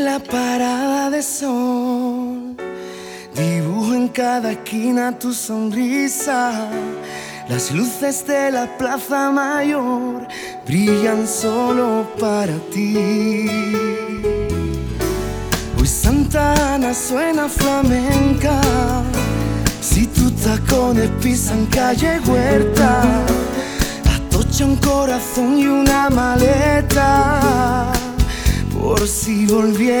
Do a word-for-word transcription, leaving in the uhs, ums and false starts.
La parada de sol, dibujo en cada esquina tu sonrisa. Las luces de la plaza mayor brillan solo para ti. Hoy Santa Ana suena flamenca, si tus tacones pisan calle Huerta, atocha un corazón y una maleta por si volviera.